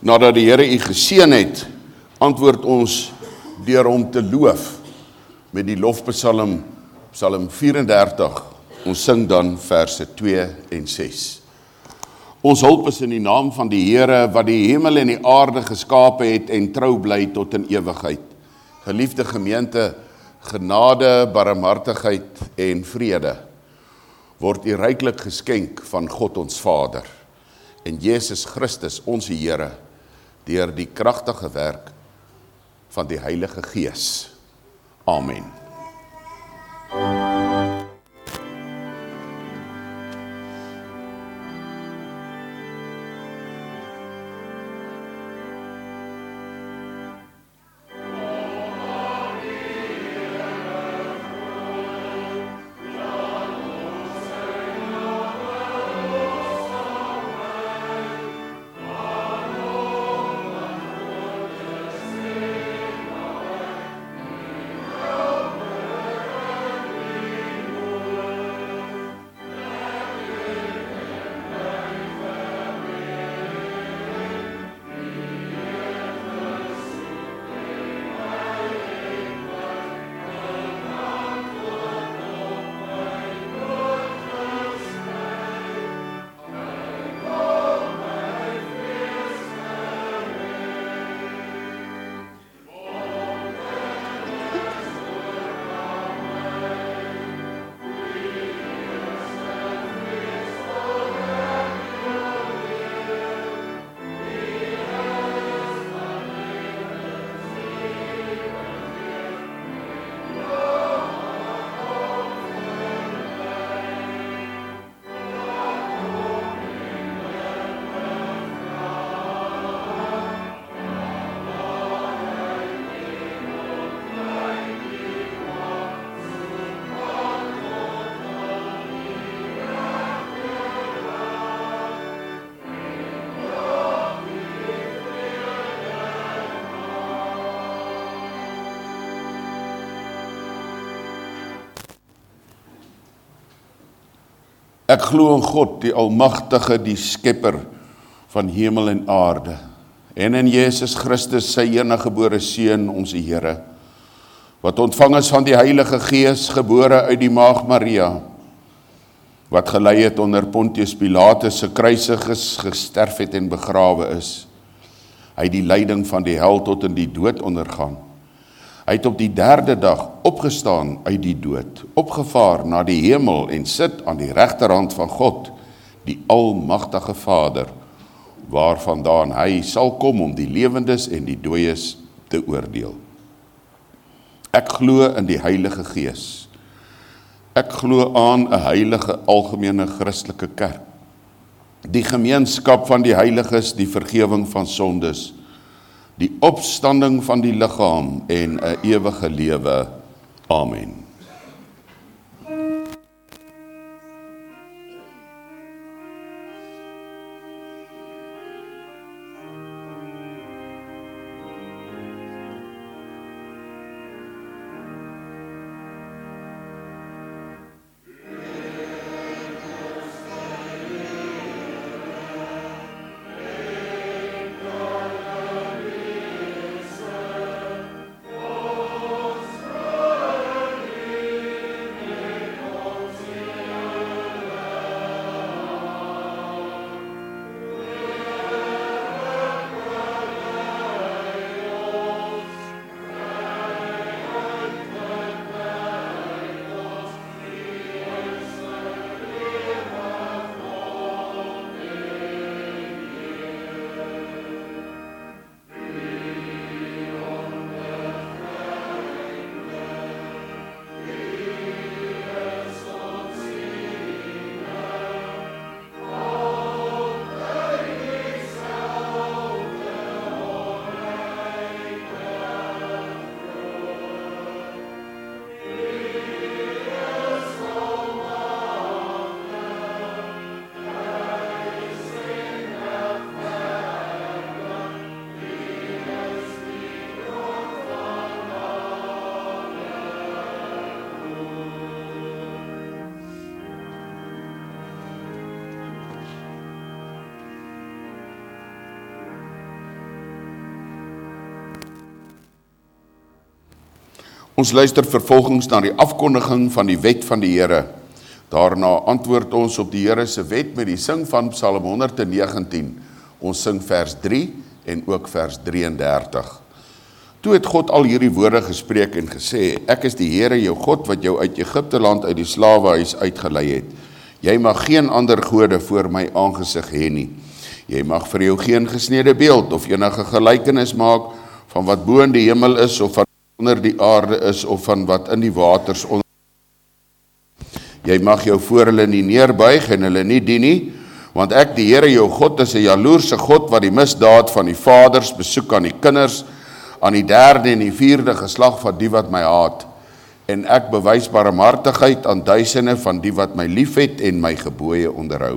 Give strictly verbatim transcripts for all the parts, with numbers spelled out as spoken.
Nadat die Here u geseën het, antwoord ons deur hom te loof met die lofpsalm, Psalm vyf-en-dertig. Ons sing dan verse twee en ses. Ons hulp is in die naam van die Here wat die hemel en die aarde geskape het en trou bly tot in ewigheid. Geliefde gemeente, genade, barmhartigheid en vrede word u ryklik geskenk van God ons Vader en Jesus Christus ons Here deur die kragtige werk van die Heilige Gees. Amen. Ek glo in God, die Almagtige, die Skepper van hemel en aarde, en in Jesus Christus, sy eniggebore Seun, ons Here, wat ontvang is van die Heilige Gees, gebore uit die Maagd Maria, wat gelei het onder Pontius Pilatus, se kruisig is, gesterf het en begrawe is. Hy het die lyding van die hel tot in die dood ondergaan. Hy het op die derde dag opgestaan uit die dood, opgevaar na die hemel en sit aan die regterhand van God, die Almagtige Vader, waarvandaan hy sal kom om die lewendes en die dooies te oordeel. Ek glo in die Heilige Gees. Ek glo aan 'n heilige algemene Christelike kerk, die gemeenskap van die heiliges, die vergewing van sondes, die opstanding van die liggaam en 'n ewige lewe. Amen. Ons luister vervolgens na die afkondiging van die wet van die Here. Daarna antwoord ons op die Here se wet met die sing van Psalm honderdnegentien. Ons sing vers drie en ook vers drieëndertig. Toe het God al hierdie woorde gespreek en gesê, ek is die Here jou God wat jou uit Egipte land uit die slawehuis uitgelei het. Jy mag geen ander gode voor my aangesig hê nie. Jy mag vir jou geen gesnede beeld of enige gelykenis maak van wat bo in die hemel is of van onder die aarde is of van wat in die waters onder. Jy mag jou voor hulle nie neerbuig en hulle nie dien nie, want ek die Here jou God is 'n jaloerse God wat die misdaad van die vaders besoek aan die kinders, aan die derde en die vierde geslag van die wat my haat, en ek bewys barmhartigheid aan duisende van die wat my liefhet en my gebooie onderhou.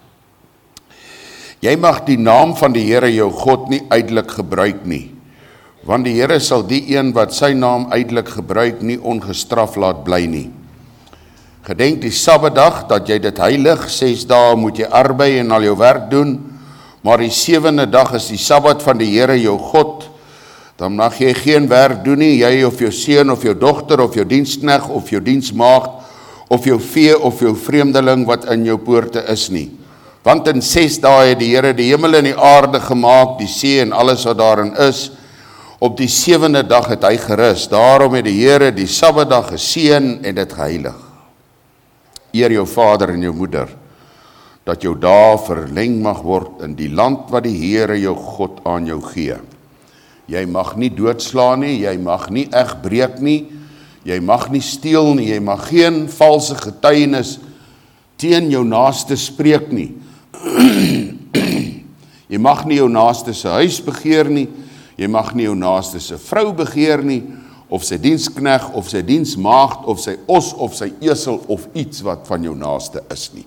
Jy mag die naam van die Here jou God nie uitelik gebruik nie, want die Here sal die een wat sy naam uitelik gebruik nie ongestraf laat bly nie. Gedenk die Sabbatdag dat jy dit heilig, ses dae moet jy arbei en al jou werk doen, maar die sewende dag is die Sabbat van die Here jou God. Dan mag jy geen werk doen nie, jy of jou seun of jou dogter of jou diensknegt of jou diensmaagd of jou vee of jou vreemdeling wat in jou poorte is nie. Want in ses dae het die Here die hemel en die aarde gemaak, die see en alles wat daarin is. Op die sewende dag het hy gerus. Daarom het die Here die Sabbatdag geseën en dit geheilig. Eer jou vader en jou moeder, dat jou dae verleng mag word in die land wat die Here jou God aan jou gee. Jy mag nie doodslaan nie, jy mag nie egbreek nie, jy mag nie steel nie, jy mag geen valse getuienis teen jou naaste spreek nie. Jy mag nie jou naaste se huis begeer nie, jy mag nie jou naaste se vrou begeer nie, of sy diensknegt, of sy diensmaagd, of sy os, of sy esel, of iets wat van jou naaste is nie.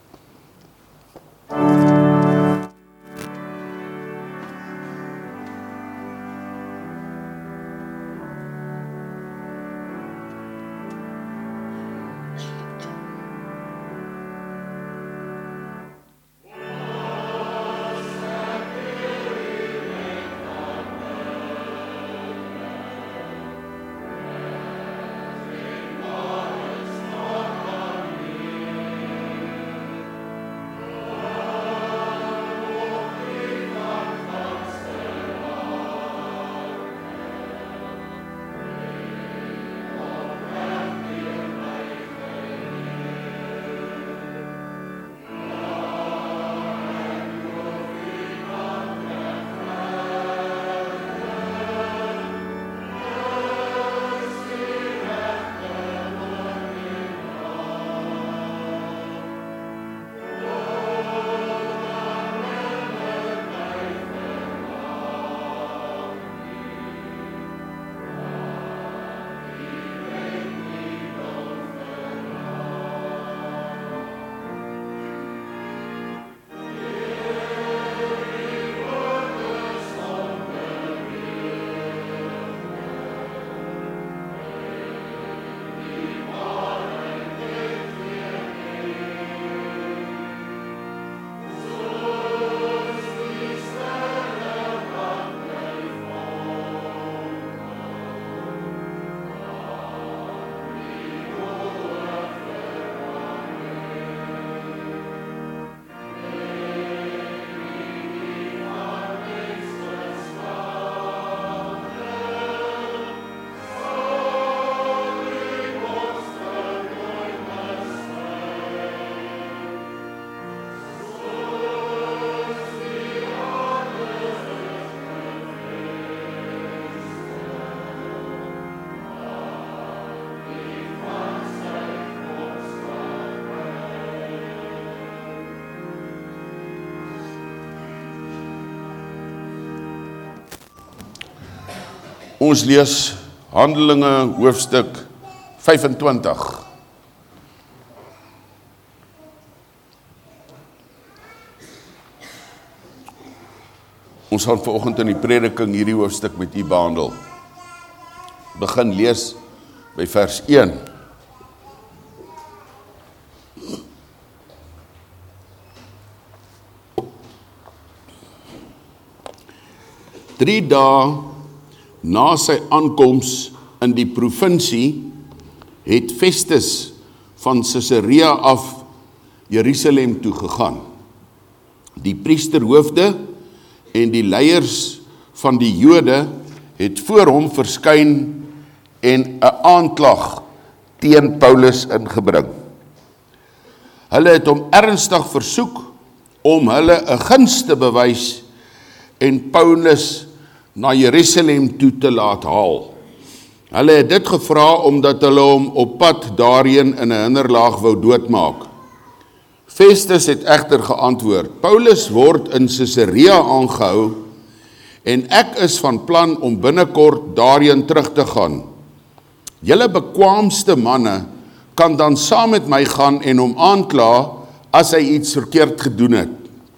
Ons lees Handelinge hoofstuk vyfentwintig. Ons gaan vanoggend in die prediking hierdie hoofstuk met u behandel. Begin lees by vers een. Drie dae na sy aankoms in die provinsie, het Festus van Caesarea af Jerusalem toe gegaan. Die priesterhoofde en die leiers van die Jode het voor hom verskyn en 'n aanklag teen Paulus ingebring. Hulle het hom ernstig versoek om hulle 'n guns te bewys en Paulus na Jerusalem toe te laat haal. Hulle het dit gevra omdat hulle hom op pad daarheen in 'n hinderlaag wou doodmaak. Festus het egter geantwoord: Paulus word in Caesarea aangehou en ek is van plan om binnekort daarheen terug te gaan. Julle bekwaamste manne kan dan saam met my gaan en hom aankla as hy iets verkeerd gedoen het.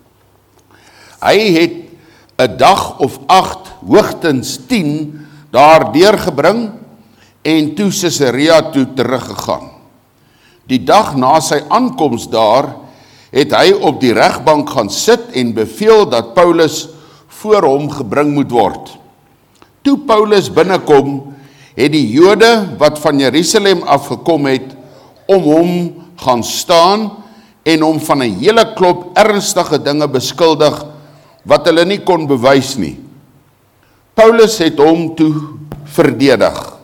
Hy het 'n dag of agt, hoogstens tien, daar deurgebring en toe Caesarea toe teruggegaan. Die dag na sy aankoms daar, het hy op die regbank gaan sit en beveel dat Paulus voor hom gebring moet word. Toe Paulus binnekom, het die Jode wat van Jerusalem afgekom het, om hom gaan staan en hom van 'n hele klop ernstige dinge beskuldig, wat hulle nie kon bewys nie. Paulus het hom toe verdedig.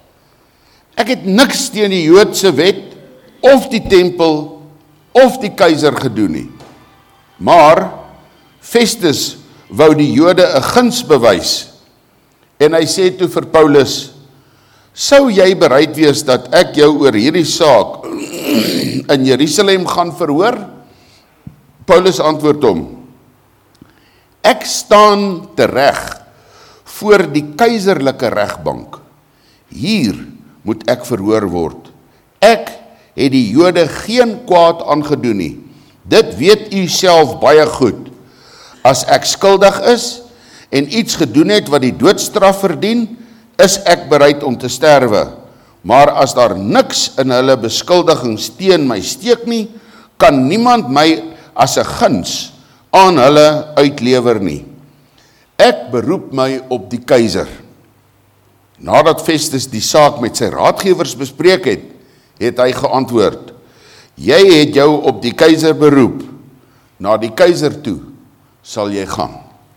Ek het niks teen die Joodse wet, of die tempel, of die keiser gedoen nie. Maar Festus wou die Jode 'n guns bewys, en hy sê toe vir Paulus: sou jy bereid wees dat ek jou oor hierdie saak in Jerusalem gaan verhoor? Paulus antwoord hom: ek staan tereg voor die keiserlike regbank. Hier moet ek verhoor word. Ek het die Jode geen kwaad aangedoen nie. Dit weet u self baie goed. As ek skuldig is en iets gedoen het wat die doodstraf verdien, is ek bereid om te sterwe. Maar as daar niks in hulle beskuldigings teen my steek nie, kan niemand my as 'n guns aan hulle uitlewer nie. Ek beroep my op die keiser. Nadat Festus die saak met sy raadgewers bespreek het, het hy geantwoord: jy het jou op die keiser beroep. Na die keiser toe sal jy gaan.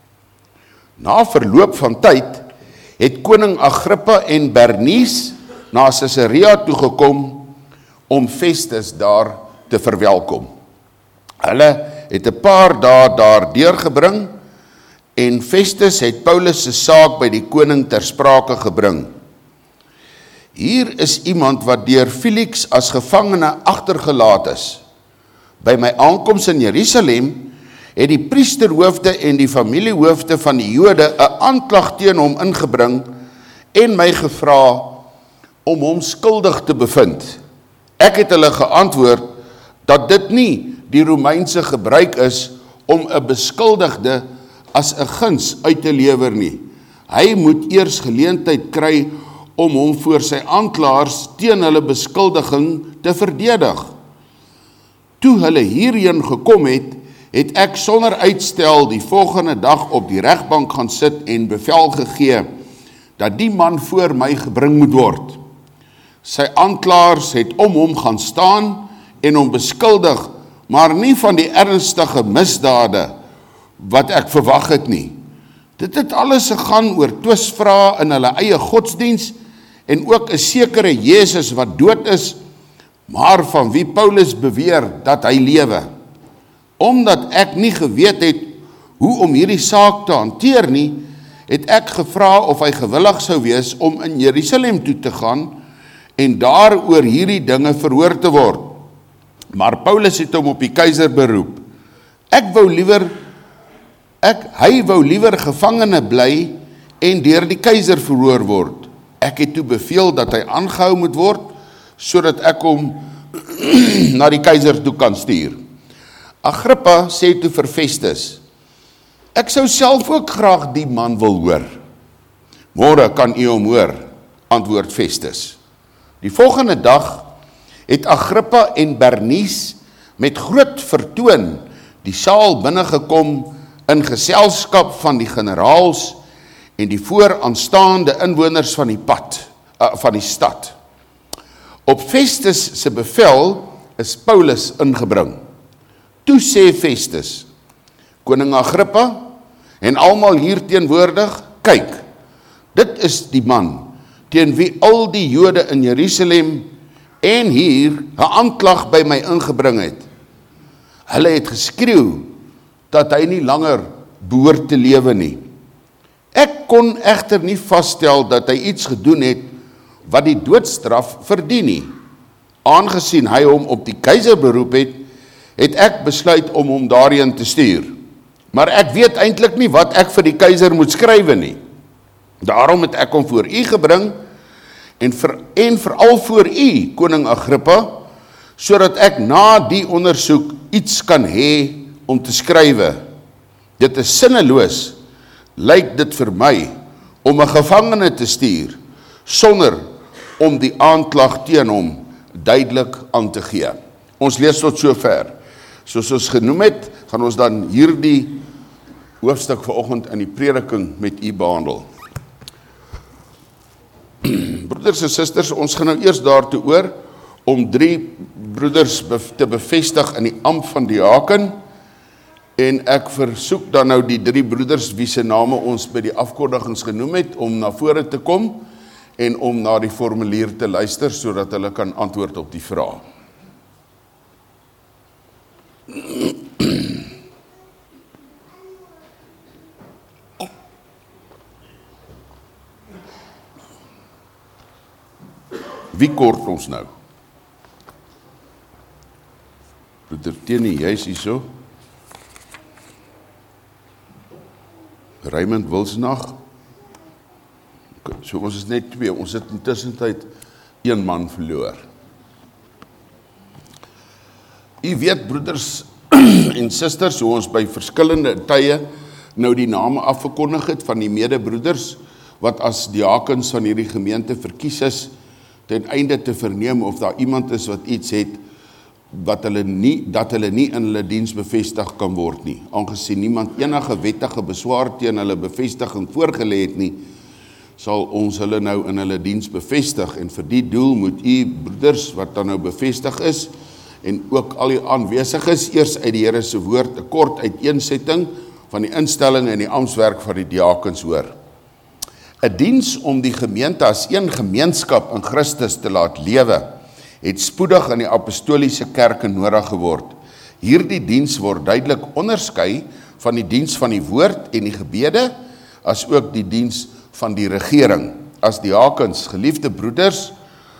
Na verloop van tyd het koning Agrippa en Bernice na Caesarea toegekom om Festus daar te verwelkom. Hulle het 'n paar dae daar deurgebring en Festus het Paulus se saak by die koning ter sprake gebring. Hier is iemand wat deur Felix as gevangene agtergelaat is. By my aankoms in Jerusalem het die priesterhoofde en die familiehoofde van die Jode 'n aanklag teen hom ingebring en my gevra om hom skuldig te bevind. Ek het hulle geantwoord dat dit nie die Romeinse gebruik is om 'n beskuldigde as 'n guns uit te lewer nie. Hy moet eers geleentheid kry om hom voor sy aanklaers teen hulle beskuldiging te verdedig. Toe hulle hierheen gekom het, het ek sonder uitstel die volgende dag op die regbank gaan sit en bevel gegee dat die man voor my gebring moet word. Sy aanklaers het om hom gaan staan en hom beskuldig, maar nie van die ernstige misdade wat ek verwag het nie. Dit het alles gegaan oor twisvrae in hulle eie godsdiens en ook 'n sekere Jesus wat dood is, maar van wie Paulus beweer dat hy lewe. Omdat ek nie geweet het hoe om hierdie saak te hanteer nie, het ek gevra of hy gewillig sou wees om in Jerusalem toe te gaan en daar oor hierdie dinge verhoor te word. Maar Paulus het hom op die keiser beroep. Ek wou liewer ek hy wou liewer gevangene bly en deur die keiser verhoor word. Ek het toe beveel dat hy aangehou moet word sodat ek hom na die keiser toe kan stuur. Agrippa sê toe vir Festus: ek sou self ook graag die man wil hoor. Môre kan u hom hoor, antwoord Festus. Die volgende dag het Agrippa en Bernice met groot vertoon die saal binnegekom in geselskap van die generaals en die vooraanstaande inwoners van die pad. uh, van die stad. Op Festus se bevel is Paulus ingebring. Toe sê Festus, koning Agrippa en almal hier teenwoordig, kyk, dit is die man teen wie al die Jode in Jerusalem en hier 'n aanklag by my ingebring het. Hulle het geskreeu dat hy nie langer behoort te lewe nie. Ek kon egter nie vasstel dat hy iets gedoen het wat die doodstraf verdien nie. Aangesien hy hom op die keiser beroep het, het ek besluit om hom daarheen te stuur. Maar ek weet eintlik nie wat ek vir die keiser moet skrywe nie. Daarom het ek hom voor u gebring en, vir, en veral voor u, koning Agrippa, sodat ek na die ondersoek iets kan hê om te skrywe. Dit is sinneloos, lyk dit vir my, om 'n gevangene te stuur, sonder om die aanklag teen hom duidelik aan te gee. Ons lees tot sover. Soos ons genoem het, gaan ons dan hierdie hoofstuk vanoggend in die prediking met u behandel. Broeders en susters, ons gaan nou eers daartoe oor om drie broeders te bevestig in die ampt van diaken, en ek versoek dan nou die drie broeders wie se name ons by die afkondigings genoem het, om na vore te kom en om na die formulier te luister, sodat hulle kan antwoord op die vraag. Wie kort ons nou? Broeder Teni, jy is hier so. Raymond Wilsnag. So ons is net twee, ons het intussen tyd een man verloor. U weet, broeders en susters, hoe ons by verskillende tye nou die name afgekondig het van die medebroeders, wat as diakens van hierdie gemeente verkies is, ten einde te verneem of daar iemand is wat iets het, wat hulle nie, dat hulle nie in hulle diens bevestig kan word nie, aangesien niemand enige wettige beswaar teen hulle bevestiging voorgelê het nie, sal ons hulle nou in hulle diens bevestig, en vir die doel moet u broeders, wat dan nou bevestig is, en ook al die aanwesig is, eers uit die Here se woord 'n kort uiteensetting van die instelling en die amptswerk van die diakens hoor. 'n Diens om die gemeente as een gemeenskap in Christus te laat lewe, het spoedig in die apostoliese kerke nodig geword. Hierdie diens word duidelik onderskei van die diens van die woord en die gebede, as ook die diens van die regering. As diakens, geliefde broeders,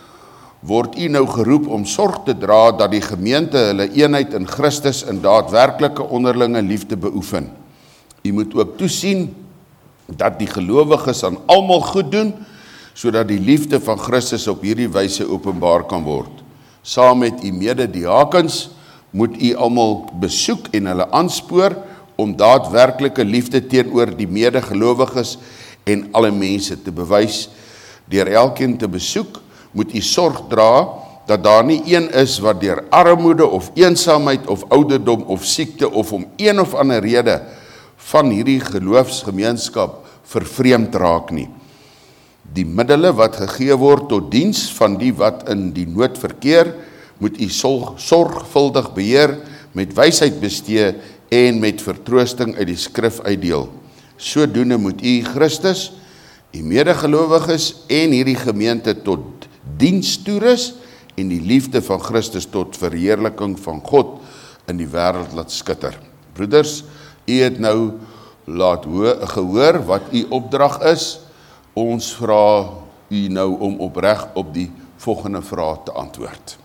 word u nou geroep om sorg te dra dat die gemeente hulle eenheid in Christus in daadwerklike onderlinge liefde beoefen. U moet ook toesien dat die gelowiges aan almal goed doen, sodat die liefde van Christus op hierdie wyse openbaar kan word. Saam met u mede-diakens moet u almal besoek en hulle aanspoor om daadwerklike liefde teenoor die mede-gelowiges en alle mense te bewys. Deur elkeen te besoek, moet u sorg dra dat daar nie een is wat deur armoede of eensaamheid of ouderdom of siekte of om een of ander rede van hierdie geloofsgemeenskap vervreemd raak nie. Die middele wat gegee word tot diens van die wat in die nood verkeer, moet u sorgvuldig beheer, met wysheid bestee en met vertroosting uit die skrif uitdeel. Sodoende moet u Christus, u medegelowiges en hierdie gemeente tot diens toerus en die liefde van Christus tot verheerliking van God in die wêreld laat skitter. Broeders, u het nou laat gehoor wat u opdrag is. Ons vra u nou om opreg op die volgende vraag te antwoord.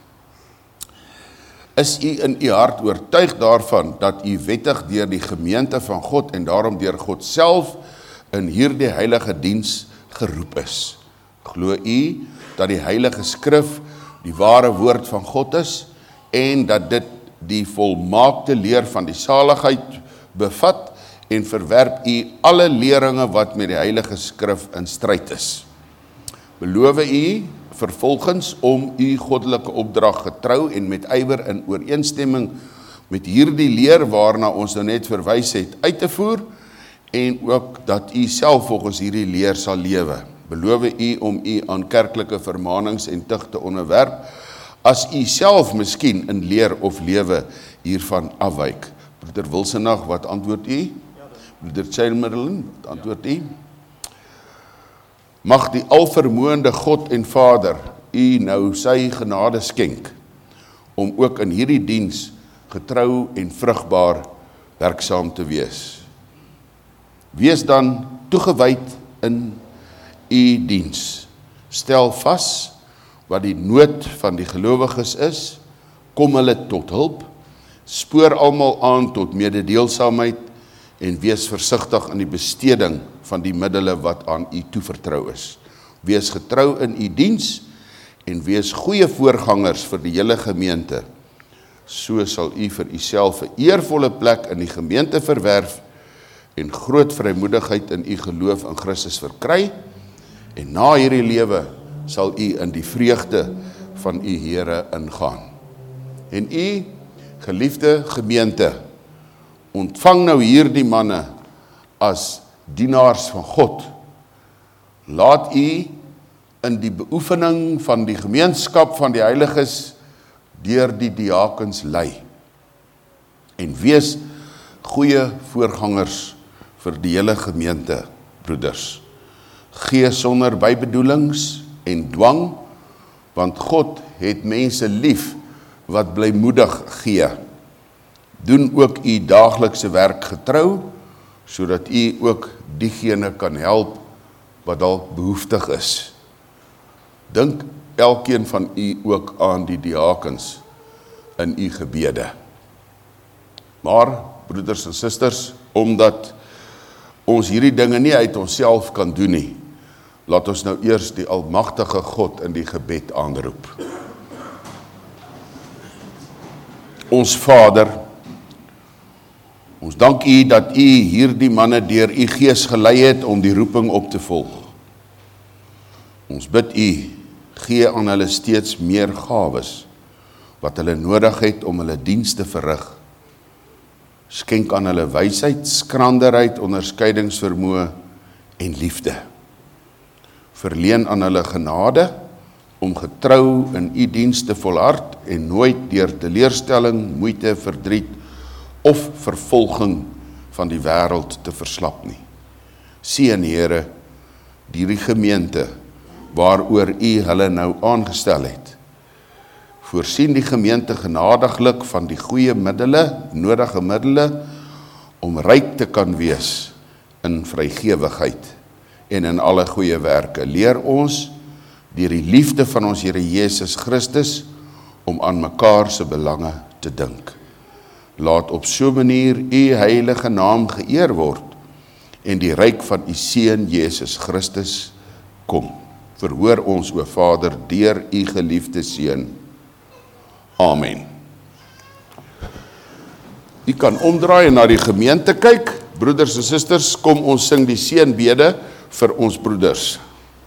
Is u in u hart oortuig daarvan dat u wettig deur die gemeente van God en daarom deur God self in hierdie heilige diens geroep is? Glo u dat die heilige skrif die ware woord van God is en dat dit die volmaakte leer van die saligheid bevat en verwerp u alle leringe wat met die heilige skrif in stryd is? Beloof u vervolgens om u goddelike opdrag getrou en met ywer in ooreenstemming met hierdie leer waarna ons nou net verwys het uit te voer en ook dat u self volgens hierdie leer sal lewe? beloof u om u aan kerklike vermanings en tug te onderwerp, as u self miskien in leer of lewe hiervan afwyk. Broeder Wilsenag, wat antwoord u? Broeder Chamberlain, wat antwoord u? Mag die alvermoënde God en Vader u nou sy genade skenk, om ook in hierdie diens getrou en vrugbaar werksaam te wees. Wees dan toegewyd in u diens. Stel vas wat die nood van die gelowiges is, kom hulle tot hulp, spoor almal aan tot mededeelsaamheid en wees versigtig in die besteding van die middele wat aan u toevertrou is. Wees getrou in u diens en wees goeie voorgangers vir die hele gemeente. So sal u vir uself 'n eervolle plek in die gemeente verwerf en groot vrymoedigheid in u geloof in Christus verkry, en na hierdie lewe sal u in die vreugde van u Here ingaan. En u, geliefde gemeente, ontvang nou hierdie manne as dienaars van God. Laat u in die beoefening van die gemeenskap van die heiliges deur die diakens lei, en wees goeie voorgangers vir die hele gemeente, broeders. Gee sonder bybedoelings en dwang, want God het mense lief wat blymoedig gee. Doen ook u daaglikse werk getrou, sodat u ook diegene kan help wat dalk behoeftig is. Dink elkeen van u ook aan die diakens in u gebede. Maar, broeders en susters, omdat ons hierdie dinge nie uit onsself kan doen nie, laat ons nou eers die almagtige God in die gebed aanroep. Ons Vader, ons dank u dat u hierdie manne deur u gees gelei het om die roeping op te volg. Ons bid u, gee aan hulle steeds meer gawes, wat hulle nodig het om hulle diens te verrig. Skenk aan hulle wysheid, skranderheid, onderskeidingsvermoë en liefde. Verleen aan hulle genade om getrou in u diens te volhard en nooit deur teleurstelling, moeite, verdriet of vervolging van die wêreld te verslap nie. Seën Here hierdie gemeente waaroor u hulle nou aangestel het. Voorsien die gemeente genadiglik van die goeie middele, nodige middele, om ryk te kan wees in vrygewigheid en in alle goeie werke. Leer ons deur die liefde van ons Here Jesus Christus om aan mekaar se belange te dink. Laat op so 'n manier u heilige naam geëer word en die ryk van u seun Jesus Christus kom. Verhoor ons, o Vader, deur u geliefde seun. Amen. U kan omdraai en na die gemeente kyk. Broeders en susters, kom ons sing die seënbede vir ons broeders.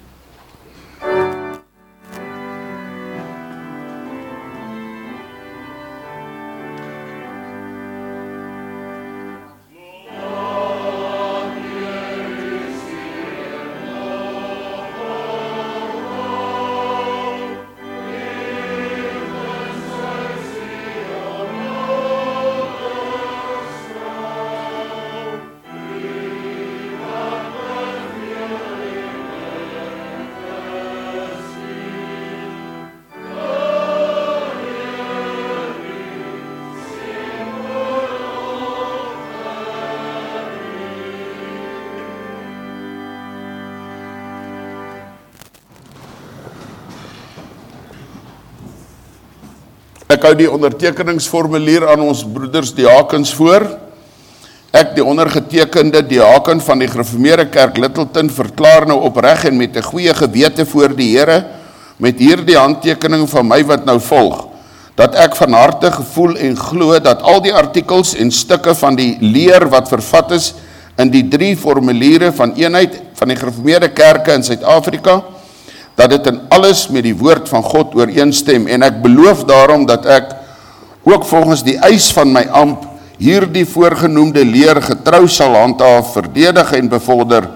Ek hou die ondertekeningsformulier aan ons broeders diakens voor. Ek, die ondergetekende diaken van die Gereformeerde Kerk Littleton, verklaar nou opreg en met 'n goeie gewete voor die Here, met hierdie handtekening van my wat nou volg, dat ek van harte gevoel en glo dat al die artikels en stukke van die leer wat vervat is in die drie formuliere van eenheid van die Gereformeerde Kerke in Suid-Afrika, dat dit in alles met die woord van God ooreenstem, en ek beloof daarom dat ek ook volgens die eis van my ampt hierdie voorgenoemde leer getrou sal handhaaf, verdedig en bevorder,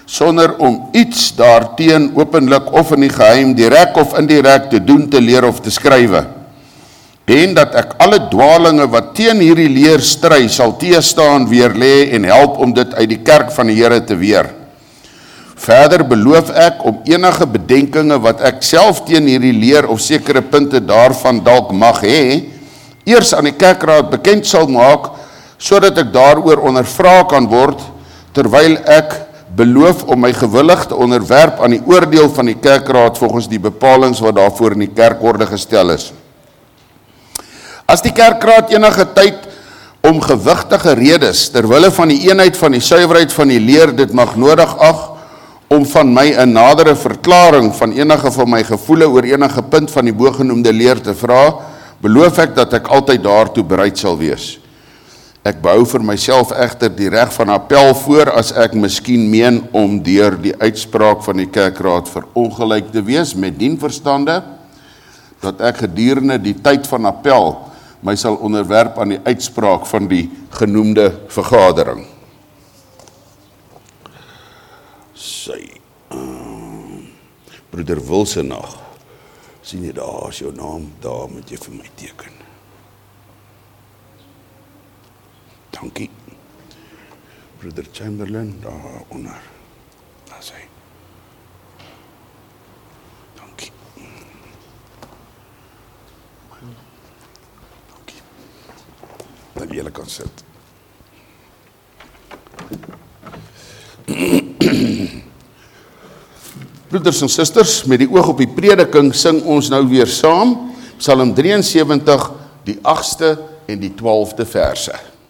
sonder om iets daarteen openlik of in die geheim, direk of indirek te doen, te leer of te skrywe. En dat ek alle dwalinge wat teen hierdie leer stry, sal teestaan, weerlê en help om dit uit die kerk van die Here te weer. Verder beloof ek om enige bedenkinge wat ek self teen hierdie leer of sekere punte daarvan dalk mag hê, eers aan die kerkraad bekend sal maak, sodat ek daaroor ondervra kan word, terwyl ek beloof om my gewillig te onderwerp aan die oordeel van die kerkraad volgens die bepalings wat daarvoor in die kerkorde gestel is. As die kerkraad enige tyd om gewigtige redes, terwille van die eenheid van die suiwerheid van die leer, dit mag nodig ag, om van my 'n nadere verklaring van enige van my gevoele oor enige punt van die bogenoemde leer te vra, beloof ek dat ek altyd daartoe bereid sal wees. Ek behou vir myself egter die reg van appel voor as ek miskien meen om deur die uitspraak van die kerkraad verongelyk te wees, met dien verstande dat ek gedurende die tyd van appel my sal onderwerp aan die uitspraak van die genoemde vergadering. Sy, uh, broeder Wilsenag, sien jy daar is jou naam, daar moet jy vir my teken. Dankie. Broeder Chamberlain, daar onder. Daar is hy. Dankie. Dankie. Dat jy kan sit. Broeders en susters, met die oog op die prediking sing ons nou weer saam, Psalm drieënsewentig, die agste en die twaalfde verse.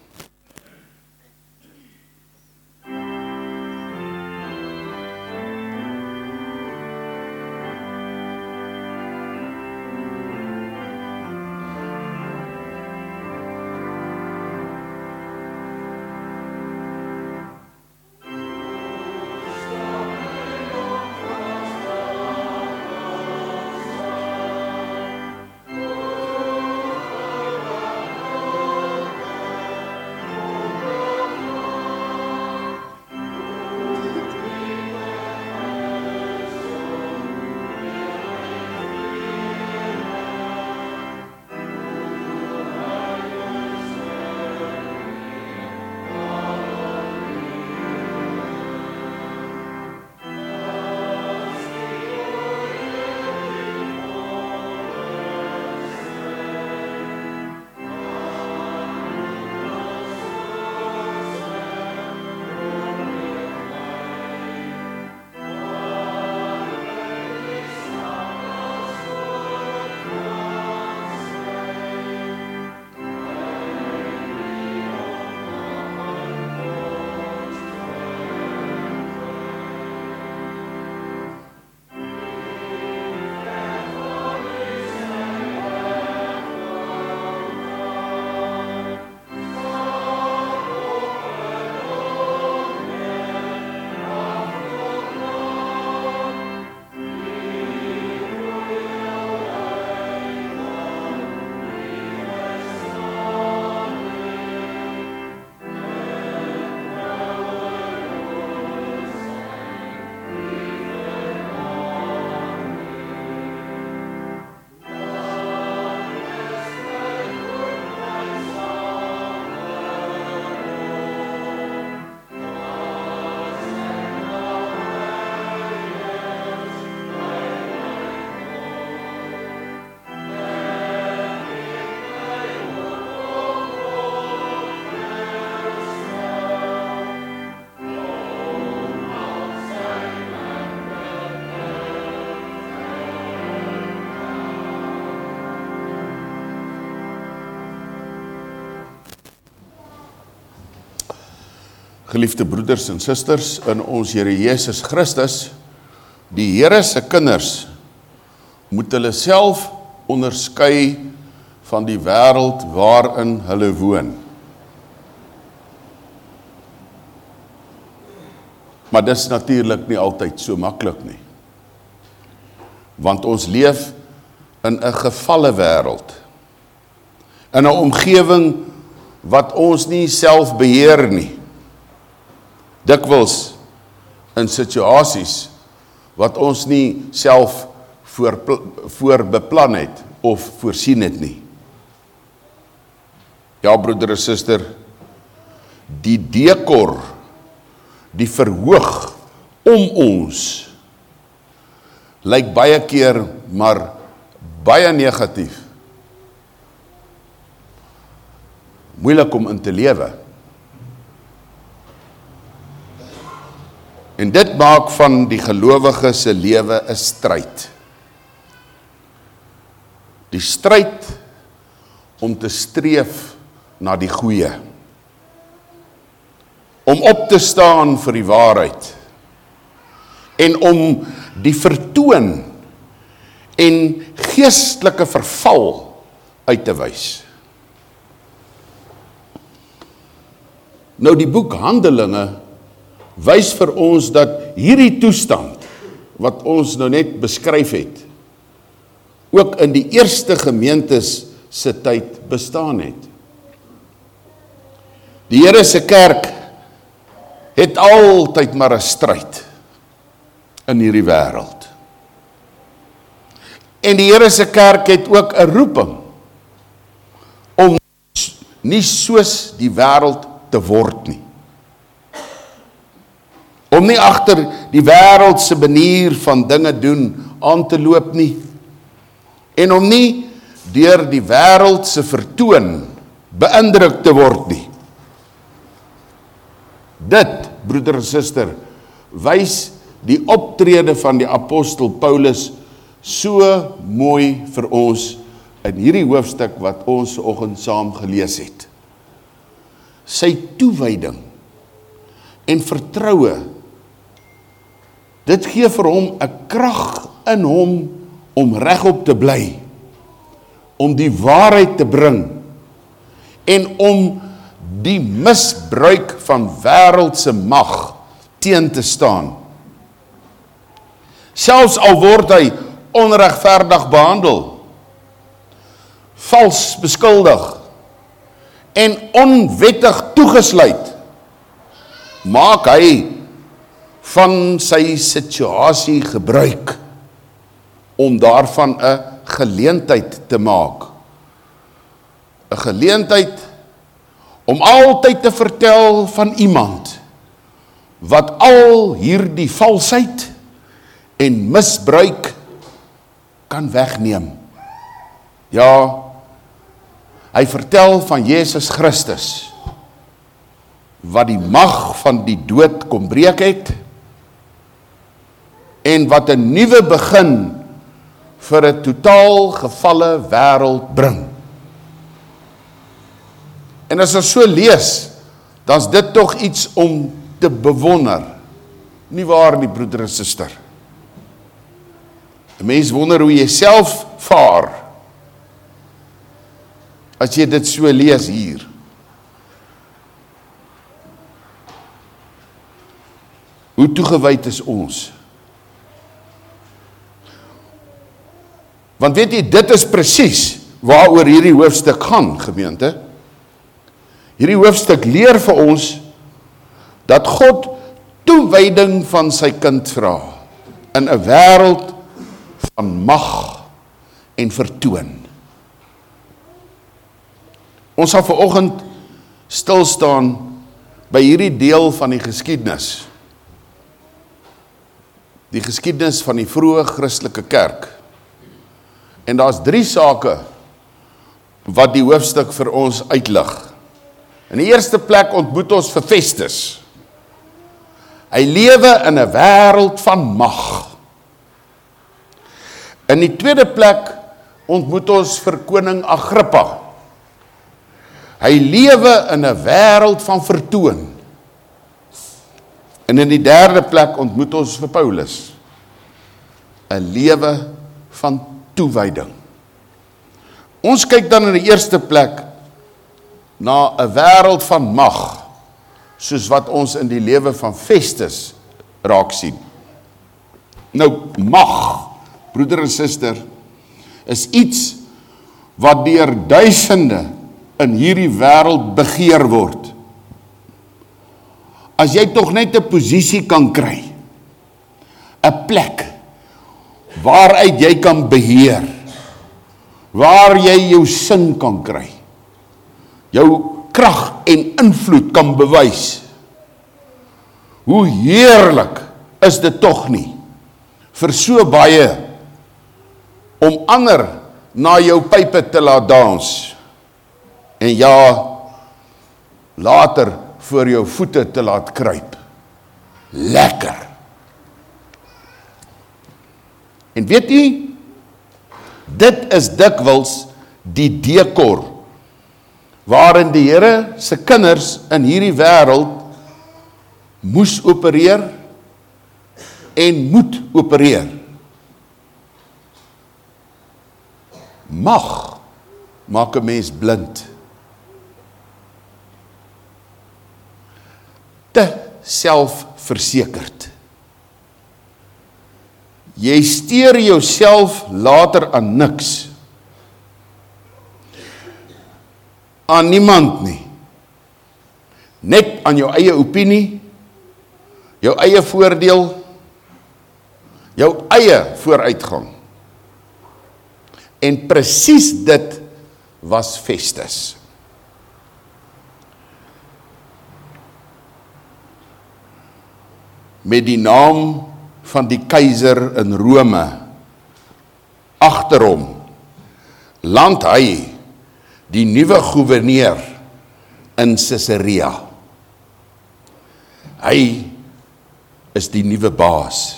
Geliefde broeders en susters, in ons Here Jesus Christus, die Here se kinders, moet hulle self onderskei van die wêreld waarin hulle woon. Maar dis natuurlik nie altyd so maklik nie. Want ons leef in 'n gevalle wêreld, in 'n omgewing wat ons nie self beheer nie. Dikwels in situasies wat ons nie self voor, voor beplan het of voorsien het nie. Ja, broeder en suster, die dekor, die verhoog om ons, lyk baie keer maar baie negatief. Moeilik om in te lewe. En dit maak van die gelowige se lewe 'n stryd. Die stryd om te streef na die goeie. Om op te staan vir die waarheid. En om die vertoon en geestelike verval uit te wys. Nou die boek Handelinge wys vir ons dat hierdie toestand wat ons nou net beskryf het, ook in die eerste gemeentes se tyd bestaan het. Die Here se kerk het altyd maar 'n stryd in hierdie wêreld. En die Here se kerk het ook 'n roeping om nie soos die wêreld te word nie. Om nie agter die wêreld se manier van dinge doen aan te loop nie. En om nie deur die wêreld se vertoon beïndruk te word nie. Dit, broeder en suster, wys die optrede van die apostel Paulus so mooi vir ons in hierdie hoofstuk wat ons vanoggend saam gelees het. Sy toewyding en vertroue, dit gee vir hom 'n krag in hom om regop te bly, om die waarheid te bring en om die misbruik van wêreldse mag teen te staan. Selfs al word hy onregverdig behandel, vals beskuldig en onwettig toegesluit, maak hy van sy situasie gebruik om daarvan 'n geleentheid te maak. 'n Geleentheid om altyd te vertel van iemand wat al hierdie valsheid en misbruik kan wegneem. Ja, hy vertel van Jesus Christus, wat die mag van die dood kom breek het, en wat 'n nuwe begin vir 'n totaal gevalle wêreld bring. En as ons so lees, dan is dit tog iets om te bewonder. Nie waar nie, broeder en suster? 'n Mens wonder hoe jy self vaar, as jy dit so lees hier. Hoe toegewyd is ons? Want weet jy, dit is presies waaroor hierdie hoofstuk gaan, gemeente. Hierdie hoofstuk leer vir ons dat God toewyding van sy kind vra in 'n wêreld van mag en vertoon. Ons sal vanoggend stil staan by hierdie deel van die geskiedenis. Die geskiedenis van die vroeë Christelike kerk. En daar's drie sake wat die hoofstuk vir ons uitlig. In die eerste plek ontmoet ons vir Festus. Hy lewe in 'n wêreld van mag. In die tweede plek ontmoet ons vir koning Agrippa. Hy lewe in 'n wêreld van vertoon. En in die derde plek ontmoet ons vir Paulus. 'n Lewe van toewyding. Ons kyk dan in die eerste plek na 'n wêreld van mag, soos wat ons in die lewe van Festus raak sien. Nou, mag, broeder en suster, is iets wat deur duisende in hierdie wêreld begeer word. As jy tog net 'n posisie kan kry, 'n plek waaruit jy kan beheer, waar jy jou sin kan kry, jou krag en invloed kan bewys. Hoe heerlik is dit tog nie vir so baie om ander na jou pype te laat dans en ja, later voor jou voete te laat kruip. Lekker. En weet jy, dit is dikwels die dekor waarin die Here se kinders in hierdie wêreld moes opereer en moet opereer. Mag maak 'n mens blind. Te selfversekerd. Jy steur jouself later aan niks. Aan niemand nie. Net aan jou eie opinie, jou eie voordeel, jou eie vooruitgang. En presies dit was Festus. Met die naam van die keiser in Rome agter hom, land hy die nuwe gouverneur in Caesarea. Hy is die nuwe baas.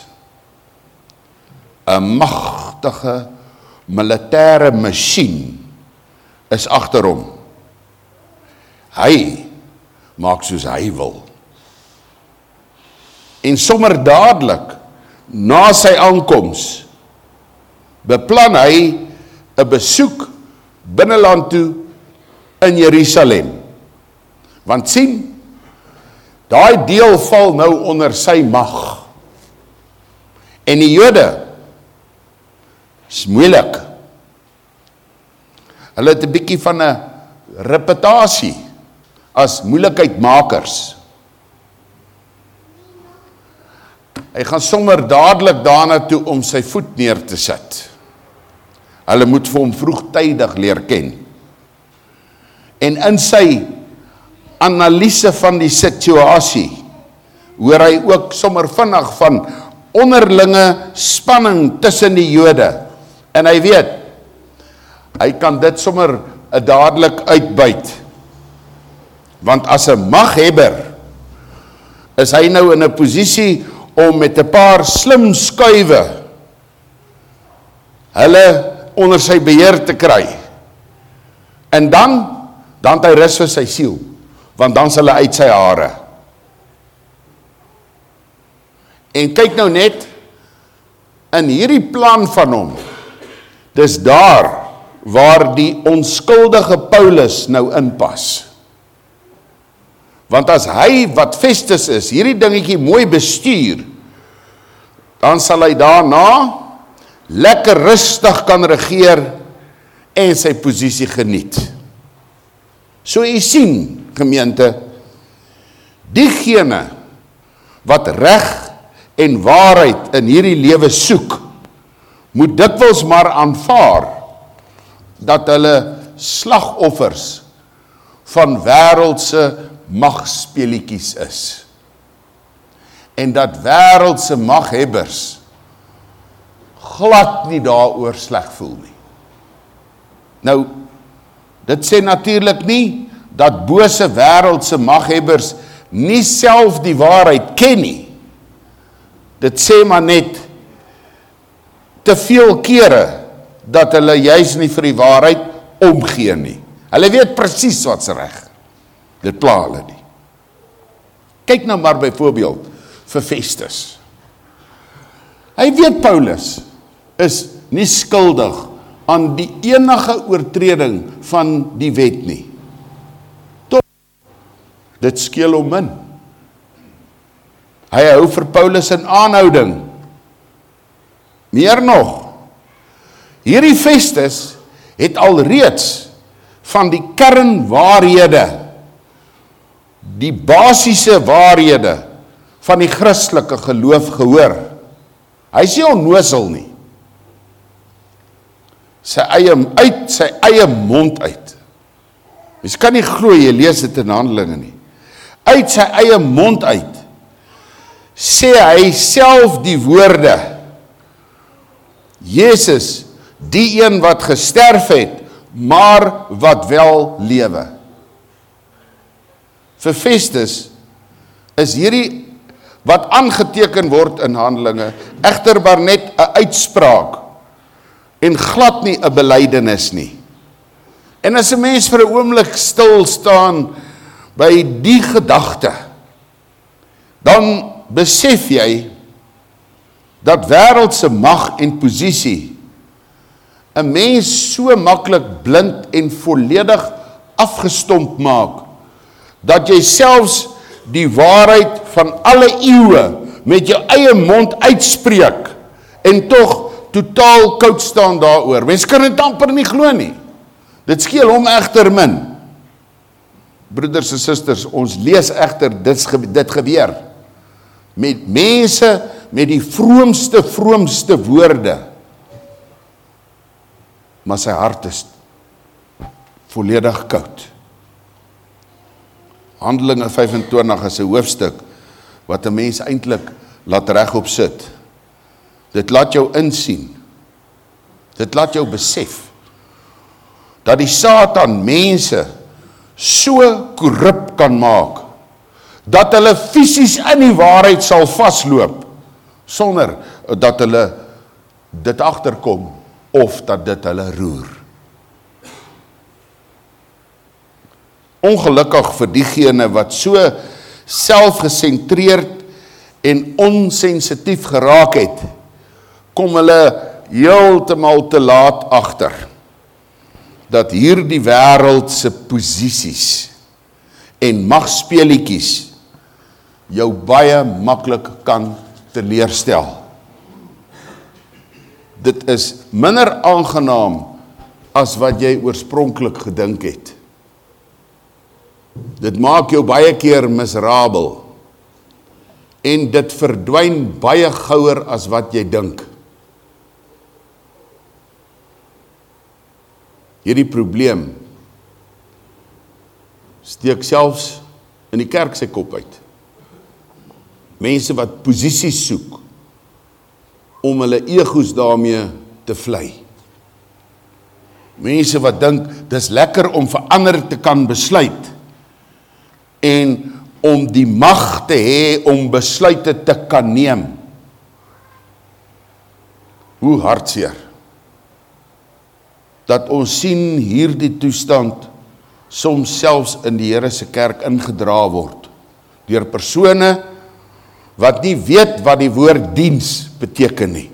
'n Magtige militêre masjien is agter hom. Hy maak soos hy wil. En sommer dadelik na sy aankoms beplan hy 'n besoek binneland toe in Jerusalem. Want sien, daai deel val nou onder sy mag. En die Jode is moeilik. Hulle het 'n bietjie van 'n reputasie as moeilikheidmakers. Hy gaan sommer dadelik daarna toe om sy voet neer te sit. Hulle moet vir hom vroegtydig leer ken. En in sy analise van die situasie, hoor hy ook sommer vinnig van onderlinge spanning tussen die Jode. En hy weet, hy kan dit sommer dadelik uitbuit. Want as 'n maghebber, is hy nou in 'n posisie om met 'n paar slim skuwe hulle onder sy beheer te kry. En dan, dan het hy rus vir sy siel, want dan sal hy uit sy hare. En kyk nou net, in hierdie plan van hom, dis daar waar die onskuldige Paulus nou inpas. Want as hy, wat Festus is, hierdie dingetjie mooi bestuur, dan sal hy daarna lekker rustig kan regeer en sy posisie geniet. So jy sien, gemeente, diegene wat reg en waarheid in hierdie lewe soek, moet dikwels maar aanvaar dat hulle slagoffers van wêreldse magspeletjies is. En dat wêreldse maghebbers glad nie daaroor sleg voel nie. Nou, dit sê natuurlik nie dat bose wêreldse maghebbers nie self die waarheid ken nie. Dit sê maar net te veel kere dat hulle juis nie vir die waarheid omgee nie. Hulle weet presies wat's reg. Dit pla hulle nie. Kyk nou maar byvoorbeeld vir Festus. Hy weet Paulus is nie skuldig aan die enige oortreding van die wet nie. Tot dit skeel hom min. Hy hou vir Paulus in aanhouding. Meer nog, hierdie Festus het alreeds van die kernwaarhede, die basiese waarhede van die Christelike geloof gehoor. Hy is nie onnozel nie. Sy eie, uit sy eie mond uit. Mens kan nie glo, jy lees dit in Handelinge nie. Uit sy eie mond uit, sê hy self die woorde, Jesus, die een wat gesterf het, maar wat wel lewe. Vir Festus is hierdie wat aangeteken word in Handelinge, egter maar net 'n uitspraak en glad nie 'n belydenis nie. En as 'n mens vir 'n oomblik stil staan by die gedagte, dan besef jy dat wêreldse mag en posisie 'n mens so maklik blind en volledig afgestomp maak, dat jy selfs die waarheid van alle eeue met jou eie mond uitspreek en tog totaal koud staan daaroor. Mens kan dit amper nie glo nie. Dit skeel hom egter min. Broeders en susters, ons lees egter dit, dit gebeur met mense met die vroomste, vroomste woorde, maar sy hart is volledig koud. Handelinge vyf en twintig is 'n hoofstuk wat 'n mens eintlik laat regop sit. Dit laat jou insien. Dit laat jou besef dat die Satan mense so korrup kan maak dat hulle fisies in die waarheid sal vasloop sonder dat hulle dit agterkom of dat dit hulle roer. Ongelukkig vir diegene wat so selfgesentreerd en onsensitief geraak het, kom hulle heeltemal te laat agter dat hierdie wêreld se posisies en magspeletjies jou baie maklik kan teleurstel. Dit is minder aangenaam as wat jy oorspronklik gedink het. Dit maak jou baie keer miserabel en dit verdwyn baie gouer as wat jy dink. Hierdie probleem steek selfs in die kerk sy kop uit. Mense wat posisies soek om hulle egos daarmee te vlei. Mense wat dink dis lekker om vir ander te kan besluit en om die mag te hê om besluite te kan neem. Hoe hartseer dat ons sien hierdie toestand soms selfs in die Here se kerk ingedra word deur persone wat nie weet wat die woord diens beteken nie.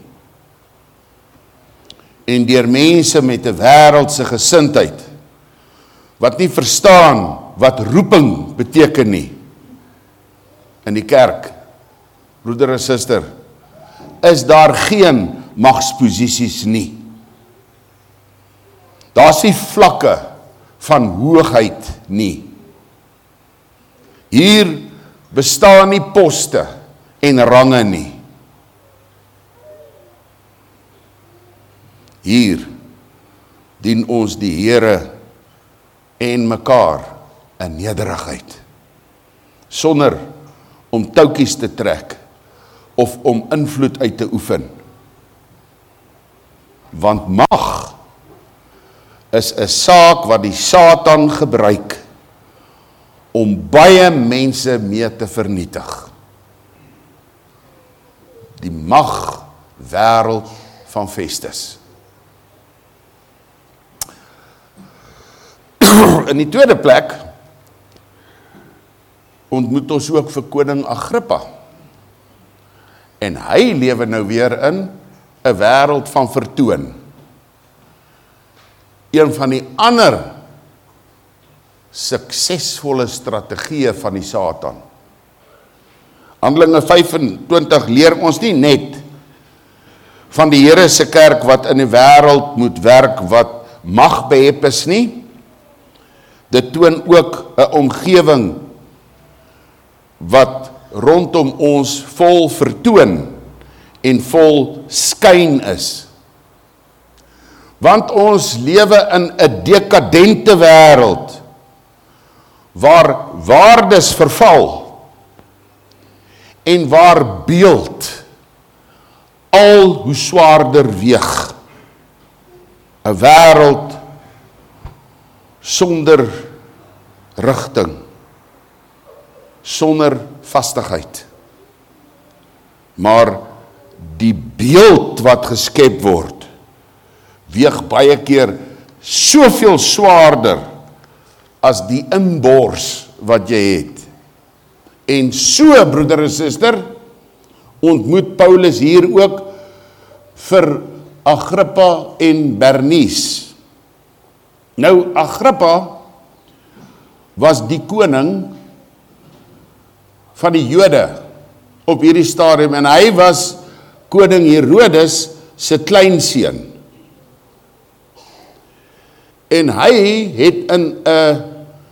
En deur mense met 'n wêreldse gesindheid wat nie verstaan wat roeping beteken nie. In die kerk, broeder en suster, is daar geen magsposisies nie. Daar's nie vlakke van hoogheid nie. Hier bestaan nie poste en range nie. Hier dien ons die Here en mekaar in nederigheid, sonder om touwtjies te trek of om invloed uit te oefen. Want mag is 'n saak wat die Satan gebruik om baie mense mee te vernietig. Die mag wêreld van Festus. In die tweede plek ontmoet ons ook vir koning Agrippa. En hy lewe nou weer in 'n wêreld van vertoon. Een van die ander suksesvolle strategieë van die Satan. Handelinge vyf en twintig leer ons nie net van die Here se kerk wat in die wêreld moet werk wat mag behep is nie. Dit toon ook 'n omgewing wat rondom ons vol vertoon en vol skyn is. Want ons lewe in 'n dekadente wêreld, waar waardes verval, en waar beeld al hoe swaarder weeg. 'n Wêreld sonder rigting, sonder vastigheid. Maar die beeld wat geskep word, weeg baie keer soveel swaarder as die inbors wat jy het. En so, broeder en suster, ontmoet Paulus hier ook vir Agrippa en Bernice. Nou, Agrippa was die koning van die Jode op hierdie stadium, en hy was koning Herodes se kleinseun. En hy het in 'n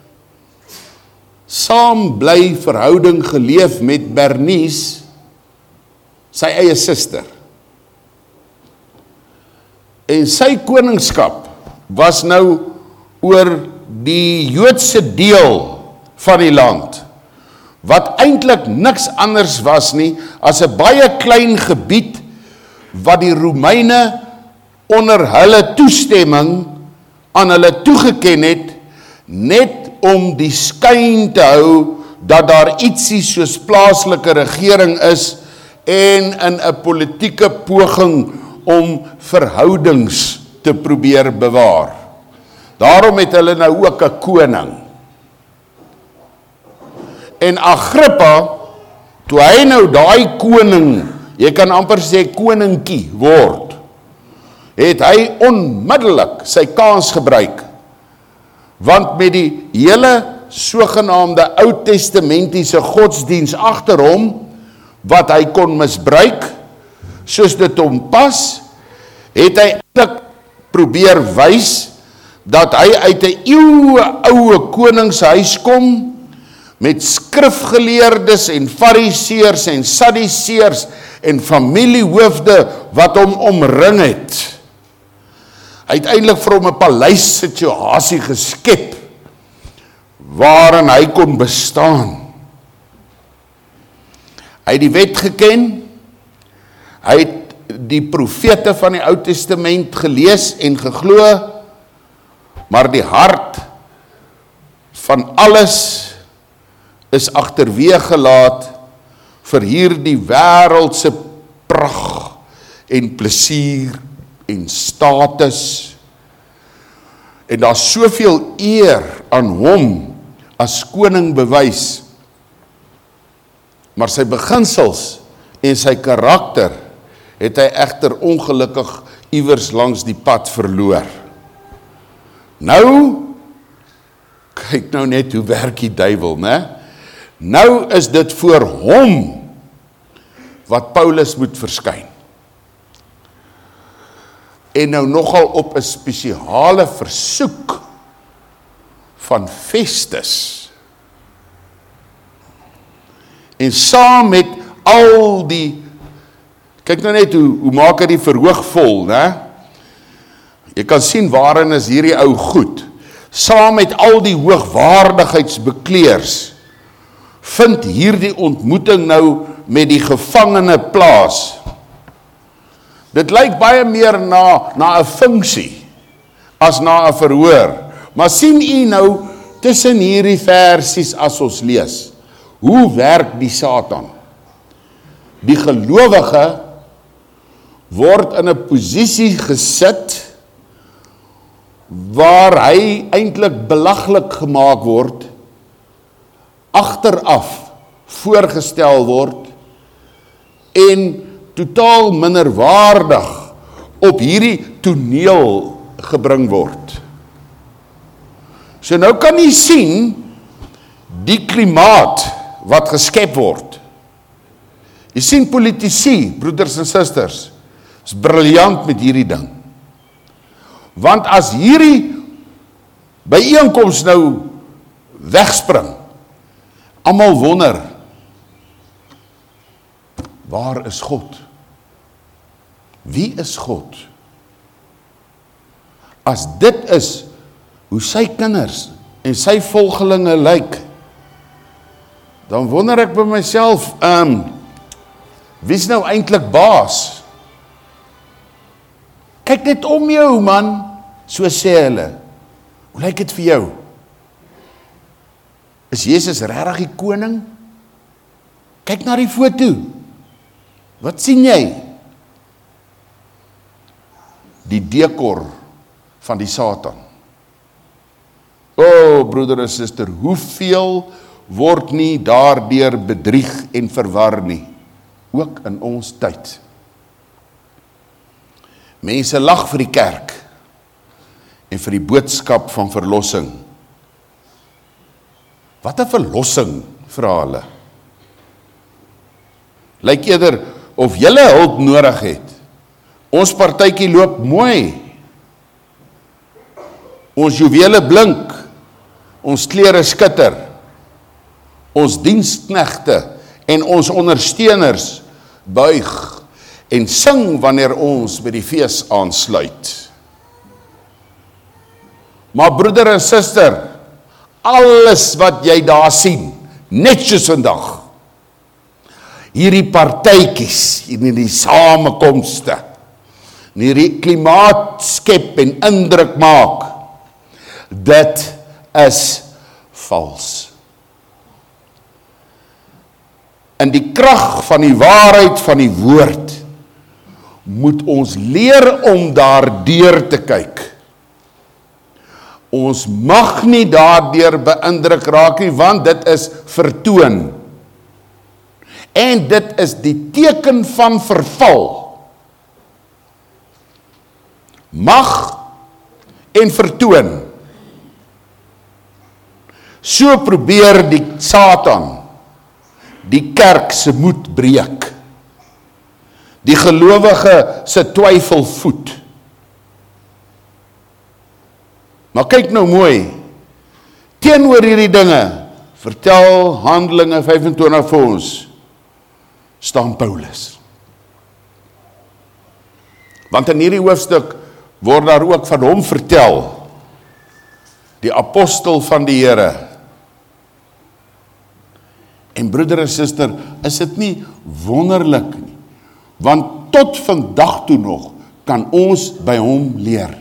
saambly verhouding geleef met Bernice, sy eie suster. En sy koningskap was nou oor die Joodse deel van die land, wat eintlik niks anders was nie as 'n baie klein gebied wat die Romeine onder hulle toestemming aan hulle toegeken het, net om die skyn te hou dat daar ietsie soos plaaslike regering is en in 'n politieke poging om verhoudings te probeer bewaar. Daarom het hulle nou ook 'n koning. En Agrippa, toe hy nou daai koning, jy kan amper sê koningkie word, het hy onmiddellik sy kans gebruik. Want met die hele sogenaamde Oud-testamentiese godsdiens agter hom, wat hy kon misbruik, soos dit hom pas, het hy eintlik probeer wys, dat hy uit 'n eeue oue koningshuis kom, met skrifgeleerdes en fariseërs en sadduseërs en familiehoofde wat hom omring het. Hy het eintlik vir hom 'n paleissituasie geskep, waarin hy kon bestaan. Hy het die wet geken, hy het die profete van die Ou Testament gelees en geglo, maar die hart van alles is agterweeg gelaat vir hierdie wêreldse pragt en plesier en status. En daar soveel eer aan hom as koning bewys, maar sy beginsels en sy karakter het hy egter ongelukkig iewers langs die pad verloor. Nou, kyk nou net hoe werk die duiwel, né? Nou is dit voor hom wat Paulus moet verskyn. En nou nogal op 'n spesiale versoek van Festus. En saam met al die, kyk nou net hoe, hoe maak hy die verhoog vol, né? Jy kan sien waarin is hierdie ou goed. Saam met al die hoogwaardigheidsbekleers, vind hierdie ontmoeting nou met die gevangene plaas. Dit lyk baie meer na, na 'n funksie, as na 'n verhoor. Maar sien u nou, tussen hierdie versies as ons lees, hoe werk die Satan? Die gelowige word in 'n posisie gesit, waar hy eintlik belaglik gemaak word, agteraf voorgestel word, en totaal minderwaardig op hierdie toneel gebring word. So nou kan jy sien, die klimaat wat geskep word. Jy sien politici, broeders en susters, is briljant met hierdie ding. Want as hierdie byeenkoms nou wegspring, almal wonder, waar is God? Wie is God? As dit is hoe sy kinders en sy volgelinge lyk, dan wonder ek by myself, um, wie is nou eintlik baas? Kyk net om jou, man, so sê hulle. Hoe lyk dit vir jou? Is Jesus regtig die koning? Kyk na die foto. Wat sien jy? Die dekor van die Satan. O, oh, broeder en suster, hoeveel word nie daardeur bedrieg en verwar nie, ook in ons tyd. Mense lag vir die kerk en vir die boodskap van verlossing. Wat 'n verlossing, vra hulle. Lyk eerder of julle hulp nodig het. Ons partytjie loop mooi. Ons juwele blink. Ons klere skitter. Ons diensknegte en ons ondersteuners buig en sing wanneer ons by die fees aansluit. Maar broeder en suster, alles wat jy daar sien, net soos vandag, hierdie partytjies, hierdie samekomste, hierdie klimaat skep en indruk maak, dit is vals. In die krag van die waarheid van die woord, moet ons leer om daardeur te kyk. Ons mag nie daardeur beïndruk raak nie, want dit is vertoon. En dit is die teken van verval. Mag en vertoon. So probeer die Satan die kerk se moed breek. Die gelowige se twyfel voed. Maar kyk nou mooi, teenoor hierdie dinge, vertel Handelinge vyfentwintig vir ons, staan Paulus. Want in hierdie hoofstuk word daar ook van hom vertel, die apostel van die Here. En broeder en suster, is dit nie wonderlik nie, want tot vandag toe nog kan ons by hom leer.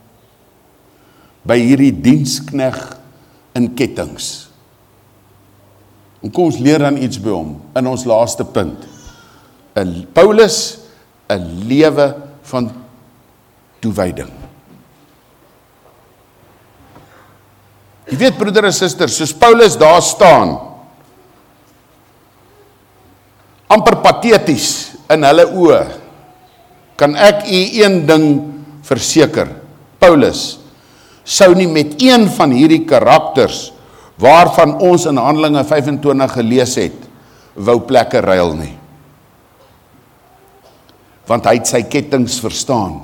By hierdie dienskneg in kettings. En kom ons leer dan iets by hom, in ons laaste punt. Een Paulus, 'n lewe van toewyding. Jy weet broeder en suster, soos Paulus daar staan, amper pateties in hulle oë, kan ek u een ding verseker. Paulus sou nie met een van hierdie karakters, waarvan ons in Handelinge vyfentwintig gelees het, wou plekke ruil nie. Want hy het sy kettings verstaan.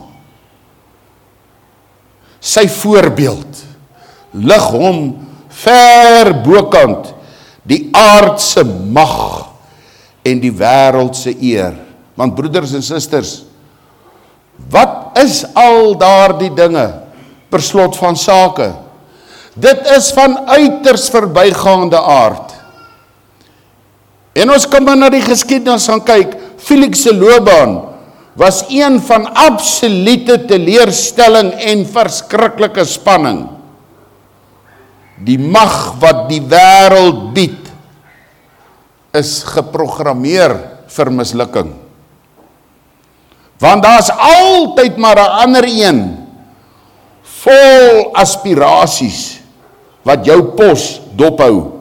Sy voorbeeld lig hom ver bokant die aardse mag en die wêreldse eer. Want broeders en susters, wat is al daardie dinge per slot van sake? Dit is van uiters verbygaande aard. En ons kan maar na die geskiedenis gaan kyk. Felix se loopbaan was een van absolute teleurstelling en verskriklike spanning. Die mag wat die wêreld bied, is geprogrammeer vir mislukking. Want daar's altyd maar 'n ander een, vol aspirasies, wat jou pos dophou,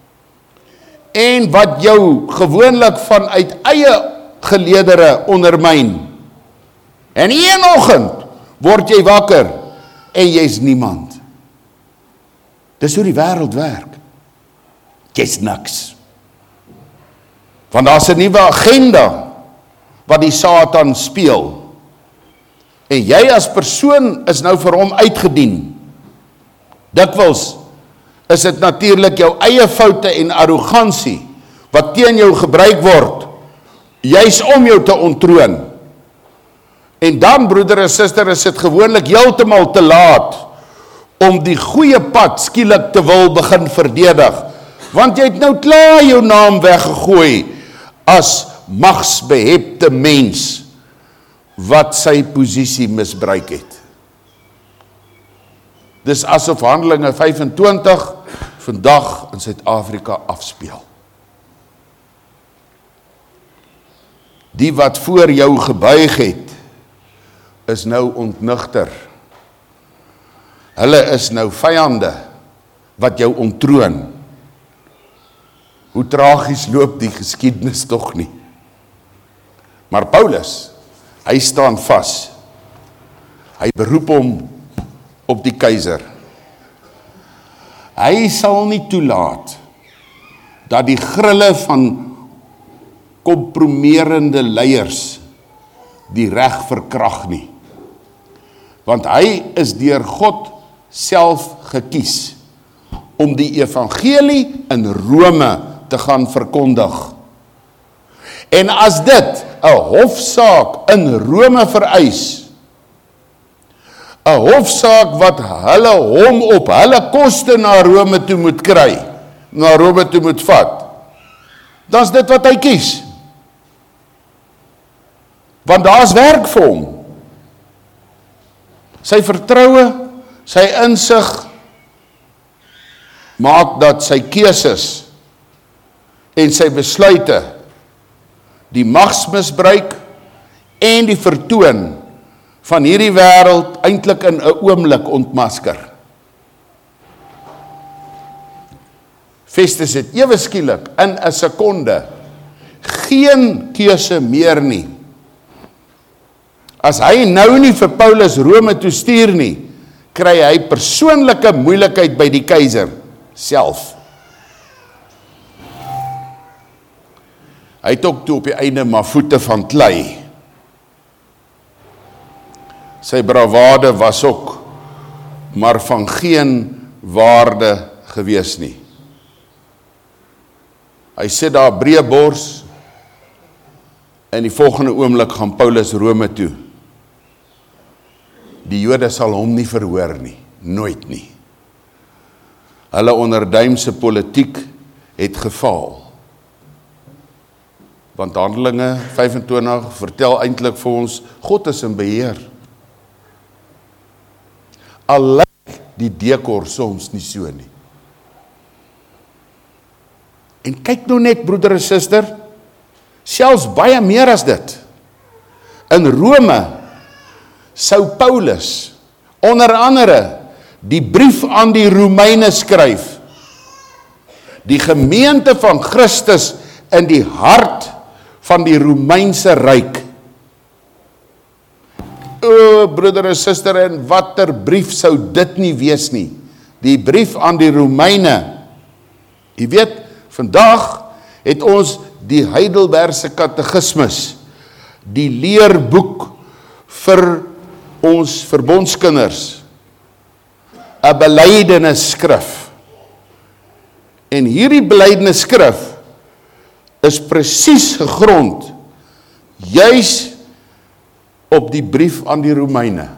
en wat jou gewoonlik vanuit eie geleedere ondermyn. En een oggend word jy wakker, en jy's niemand. Dis hoe die wêreld werk. Jy's niks. Want daar's 'n nuwe agenda, wat die Satan speel. En jy as persoon is nou vir hom uitgedien. Dikwels is dit natuurlik jou eie foute en arrogansie, wat teen jou gebruik word, juis om jou te ontroon. En dan, broeder en suster, is dit gewoonlik heeltemal te laat om die goeie pad skielik te wil begin verdedig. Want jy het nou klaar jou naam weggegooi as magsbehepte mens wat sy posisie misbruik het. Dis asof Handelinge vyf en twintig vandag in Suid-Afrika afspeel. Die wat voor jou gebuig het, is nou ontnugter. Hulle is nou vyande wat jou ontroon. Hoe tragies loop die geskiedenis tog nie. Maar Paulus, hy staan vas. Hy beroep hom op die keiser. Hy sal nie toelaat dat die grille van kompromerende leiers die reg verkrag nie. Want hy is deur God self gekies om die evangelie in Rome te gaan verkondig. En as dit 'n hofsaak in Rome vereis, 'n hofsaak wat hulle hom op hulle koste na Rome toe moet kry, na Rome toe moet vat, dan is dit wat hy kies. Want daar is werk vir hom. Sy vertroue, sy insig, maak dat sy keuses en sy besluite die magsmisbruik en die vertoon van hierdie wêreld eintlik in 'n oomblik ontmasker. Festus het ewe skielik in 'n sekonde geen keuse meer nie. As hy nou nie vir Paulus Rome toe stuur nie, kry hy persoonlike moeilikheid by die keiser self. Hy het ook toe op die einde maar voete van klei. Sy bravade was ook maar van geen waarde gewees nie. Hy sit daar breë bors, en die volgende oomblik gaan Paulus Rome toe. Die Jode sal hom nie verhoor nie, nooit nie. Hulle onderduimse politiek het gefaal. Want Handelinge vyf en twintig vertel eintlik vir ons, God is in beheer. Al lyk die dekor soms nie so nie. En kyk nou net, broeder en suster, selfs baie meer as dit. In Rome sou Paulus onder andere die brief aan die Romeine skryf. Die gemeente van Christus in die hart van die Romeinse ryk. O, broeder en suster, en watter brief sou dit nie wees nie? Die brief aan die Romeine. Jy weet, vandag het ons die Heidelbergse katekismus, die leerboek vir ons verbondskinders, 'n belydenisskrif. En hierdie belydenisskrif is presies gegrond juis op die brief aan die Romeine.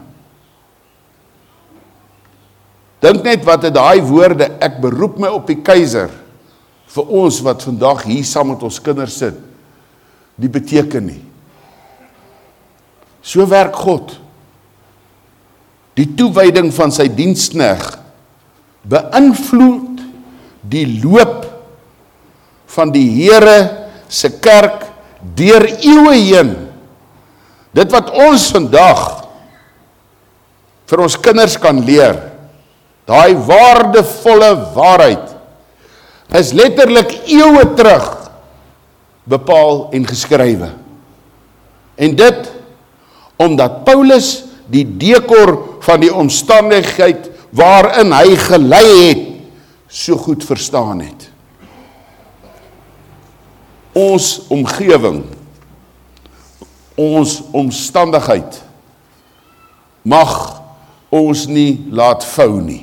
Dink net wat het daai woorde, ek beroep my op die keiser, vir ons wat vandag hier saam met ons kinders sit, die beteken nie. So werk God. Die toewyding van sy diensknegt beïnvloed die loop van die Here se kerk deur eeue heen. Dit wat ons vandag vir ons kinders kan leer, daai waardevolle waarheid, is letterlik eeue terug bepaal en geskrywe. En dit omdat Paulus die dekor van die omstandigheid waarin hy gelei het, so goed verstaan het. Ons omgewing, ons omstandigheid, mag ons nie laat vou nie.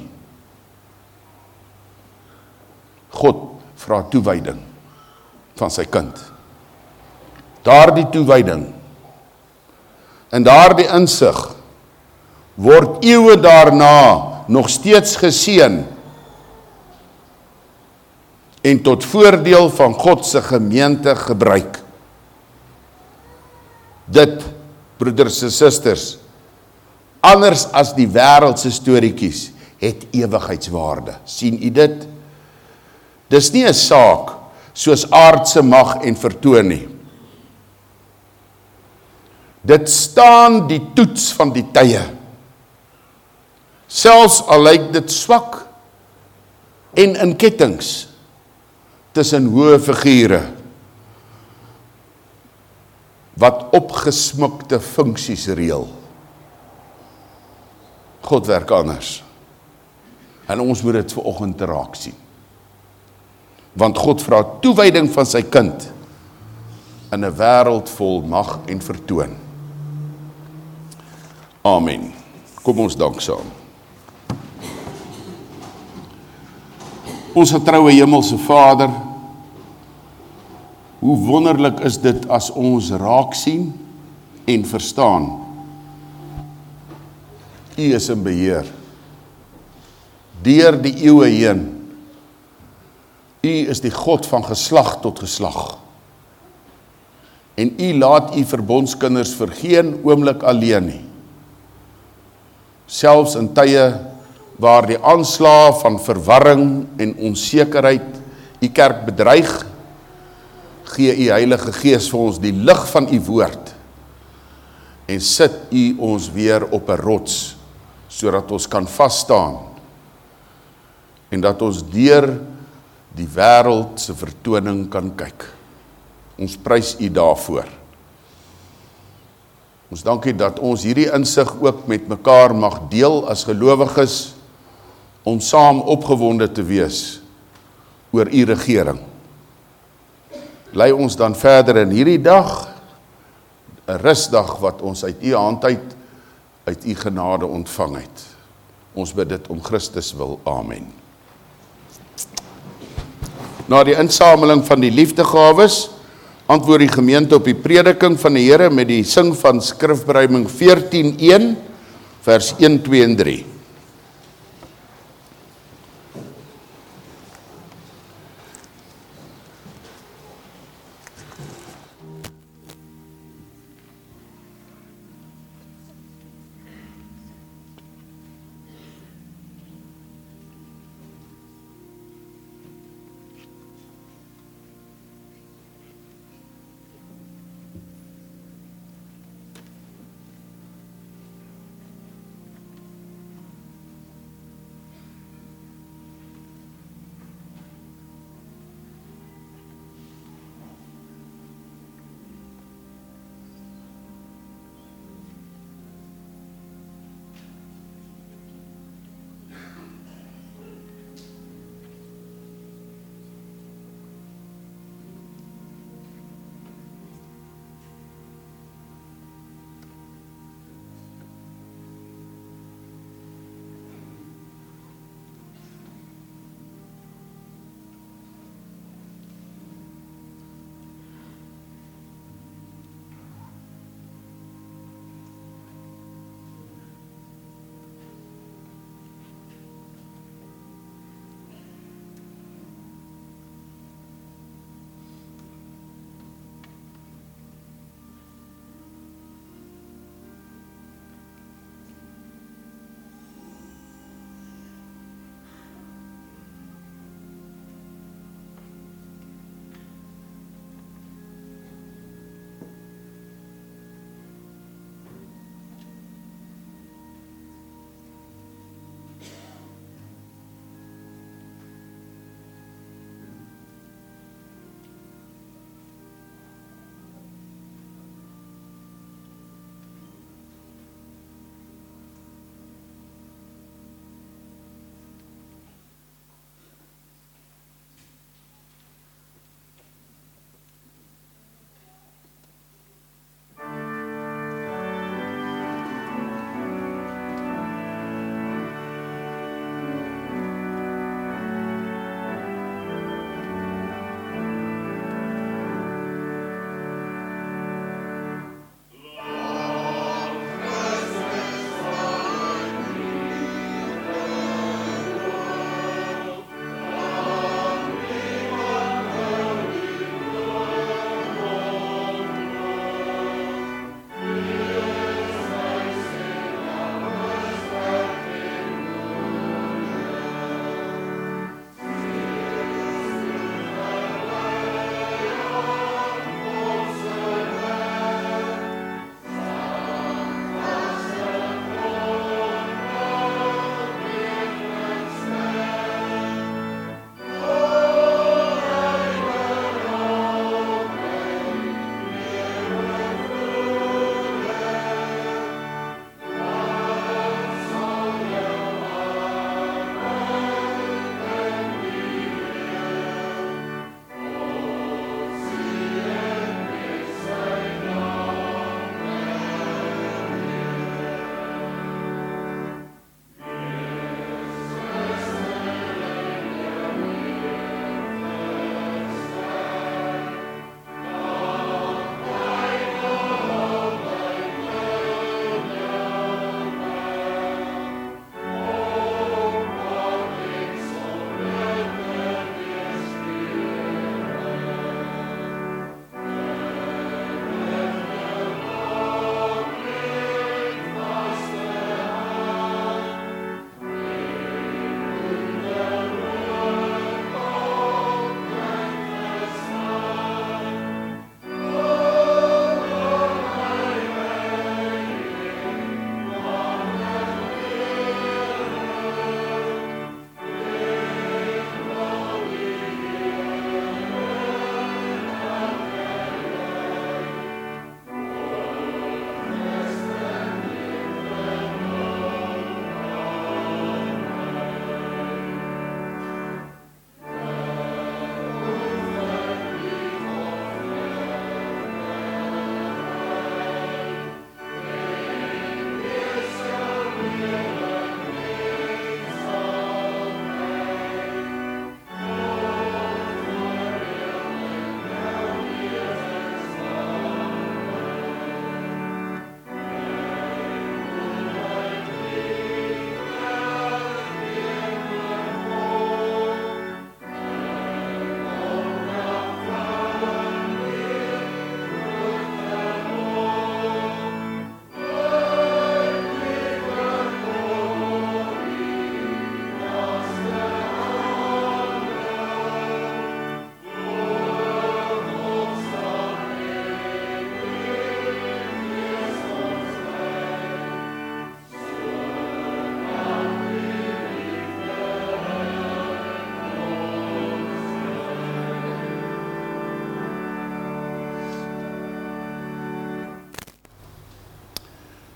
God vra toewyding van sy kind. Daardie toewyding En daardie insig word eeue daarna nog steeds geseën en tot voordeel van God se gemeente gebruik. Dit, broeders en susters, anders as die wêreldse storieetjies, het ewigheidswaarde. sien u dit? Dis nie 'n saak soos aardse mag en vertoon nie. Dit staan die toets van die tye. Selfs al lyk dit swak en in kettings tussen hoë figure wat opgesmukte funksies reël. God werk anders. En ons moet dit vanoggend te raak sien. Want God vra toewyding van sy kind in 'n wêreld vol mag en vertoon. Amen. Kom ons dank saam. Ons getroue hemelse Vader, hoe wonderlik is dit as ons raak sien en verstaan. U is in beheer. Deur die eeue heen. U is die God van geslag tot geslag. En u laat u verbondskinders vir geen oomblik alleen nie. Selfs in tye waar die aanslae van verwarring en onsekerheid u kerk bedreig, gee u Heilige Gees vir ons die lig van u woord en sit u ons weer op 'n rots, sodat ons kan vas staan en dat ons deur die wêreld se vertoning kan kyk. Ons prys u daarvoor. Ons dankie dat ons hierdie insig ook met mekaar mag deel as gelowiges, om saam opgewonde te wees oor u regering. Lei ons dan verder in hierdie dag, 'n rusdag wat ons uit u hand uit, uit u genade ontvang het. Ons bid dit om Christus wil. Amen. Na die insameling van die liefdegawes, antwoord die gemeente op die prediking van die Here met die sing van skrifberuiming veertien een, vers een, twee en drie.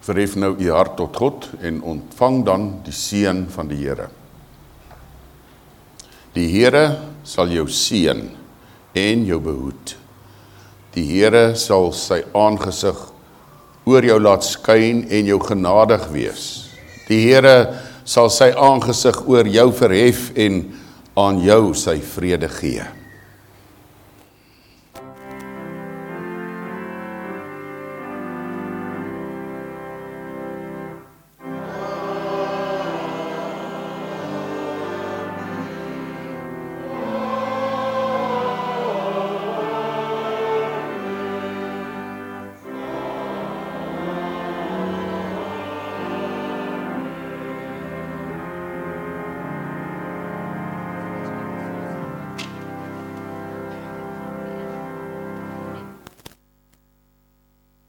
Verhef nou u hart tot God en ontvang dan die seën van die Here. Die Here sal jou seën en jou behoed. Die Here sal sy aangesig oor jou laat skyn en jou genadig wees. Die Here sal sy aangesig oor jou verhef en aan jou sy vrede gee.